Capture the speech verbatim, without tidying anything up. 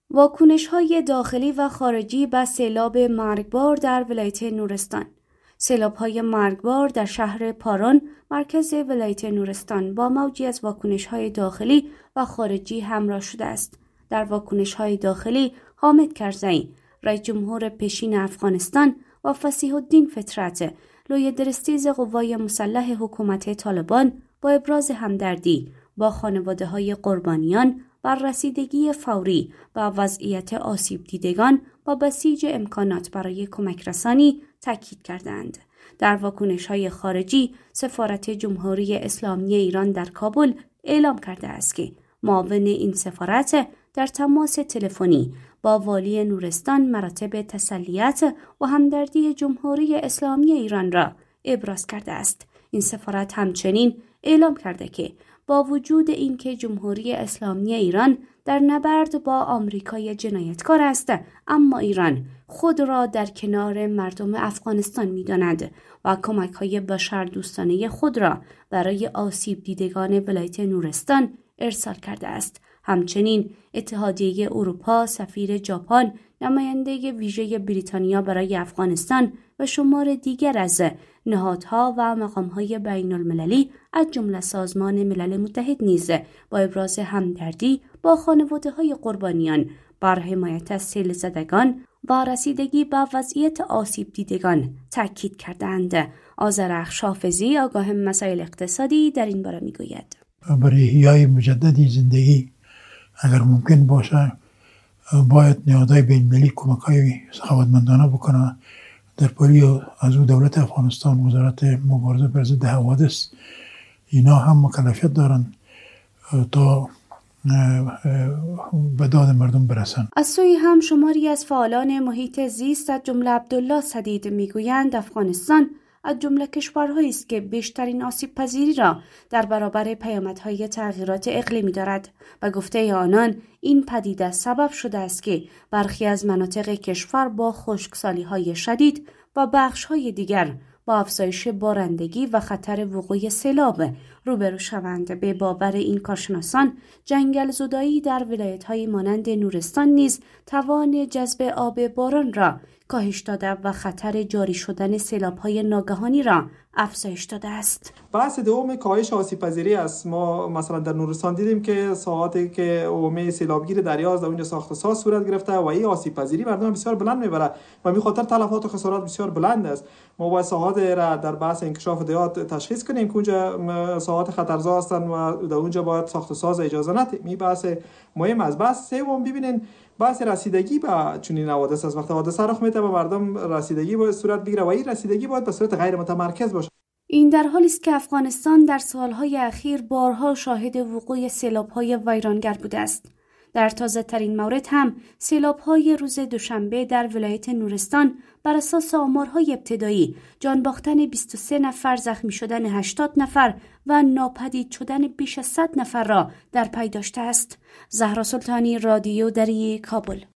واکنش‌های داخلی و خارجی به سیلاب مرگبار در ولایت نورستان. سیلاب‌های مرگبار در شهر پاران مرکز ولایت نورستان با موجی از واکنش‌های داخلی و خارجی همراه شده است. در واکنش‌های داخلی حامد کرزی، رئیس جمهور پیشین افغانستان و فصیح الدین فطرت، لوی درستیز قوای مسلح حکومت طالبان با ابراز همدردی با خانواده‌های قربانیان بر رسیدگی فوری و وضعیت آسیب دیدگان با بسیج امکانات برای کمک رسانی تاکید کردند. در واکنش‌های خارجی، سفارت جمهوری اسلامی ایران در کابل اعلام کرده است که معاون این سفارت در تماس تلفنی با والی نورستان مراتب تسلیت و همدردی جمهوری اسلامی ایران را ابراز کرده است. این سفارت همچنین اعلام کرده که با وجود اینکه جمهوری اسلامی ایران در نبرد با آمریکای جنایتکار است، اما ایران خود را در کنار مردم افغانستان می‌داند و کمک‌های بشردوستانه خود را برای آسیب دیدگان ولایت نورستان ارسال کرده است. همچنین اتحادیه اروپا، سفیر ژاپن، نماینده ویژه بریتانیا برای افغانستان و شمار دیگر از نهادها و مقام‌های بین‌المللی از جمله سازمان ملل متحد نیز با ابراز همدردی با خانواده‌های قربانیان بر حمایت از سیل زدگان و رسیدگی به وضعیت آسیب دیدگان تاکید کردند. آذرخش حافظی، آگاه مسائل اقتصادی، در این باره می‌گوید: برای احیای مجددی زندگی اگر ممکن باشه باید نهادهای بین‌المللی کمک‌های سخاوتمندانه بکنه. در پاری از او دولت افغانستان، وزارت مبارزه بر ضد حوادث، اینا هم مکلفیت دارن تا به داد مردم برسن. از سوی هم شماری از فعالان محیط زیست از جمله عبدالله سدید میگویند افغانستان از جمله کشورهایی است که بیشترین آسیب پذیری را در برابر پیامدهای تغییرات اقلیمی دارد. به گفته آنان این پدیده سبب شده است که برخی از مناطق کشور با خشکسالی‌های شدید و بخش‌های دیگر با افزایش بارندگی و خطر وقوع سیلاب روبرو شوند. به باور این کارشناسان، جنگل زدایی در ولایت‌های مانند نورستان نیز توان جذب آب باران را کاهش داده و خطر جاری شدن سیلاب‌های ناگهانی را افزایش داده است. بحث دوم کاهش آسیب‌پذیری است. ما مثلا در نورستان دیدیم که ساعاتی که عمومی سیلابگیر دریاز در اونجا ساخت و ساز صورت گرفته و این آسیب‌پذیری مردم بسیار بلند میبره و می خاطر تلفات و خسارات بسیار بلند است. ما باید ساحات را در بحث انکشاف دیات تشخیص کنیم که اونجا ساحات خطرزا هستند و در اونجا باید ساخت و ساز اجازه ندهیم. این بحث مهم است. بحث سوم ببینین بحث رسیدگی به چنین حوادث است. وقتی حادثه رخ میده به مردم رسیدگی باید صورت بگیره و این رسیدگی باید به صورت غیر متمرکز باشه. این در حالی است که افغانستان در سالهای اخیر بارها شاهد وقوع سیلاب‌های ویرانگر بوده است. در تازه‌ترین مورد هم سیلاب‌های روز دوشنبه در ولایت نورستان بر اساس آمارهای ابتدایی جان باختن بیست و سه نفر، زخمی شدن هشتاد نفر و ناپدید شدن بیش از صد نفر را در پی داشته است. زهرا سلطانی، رادیو دری، کابل.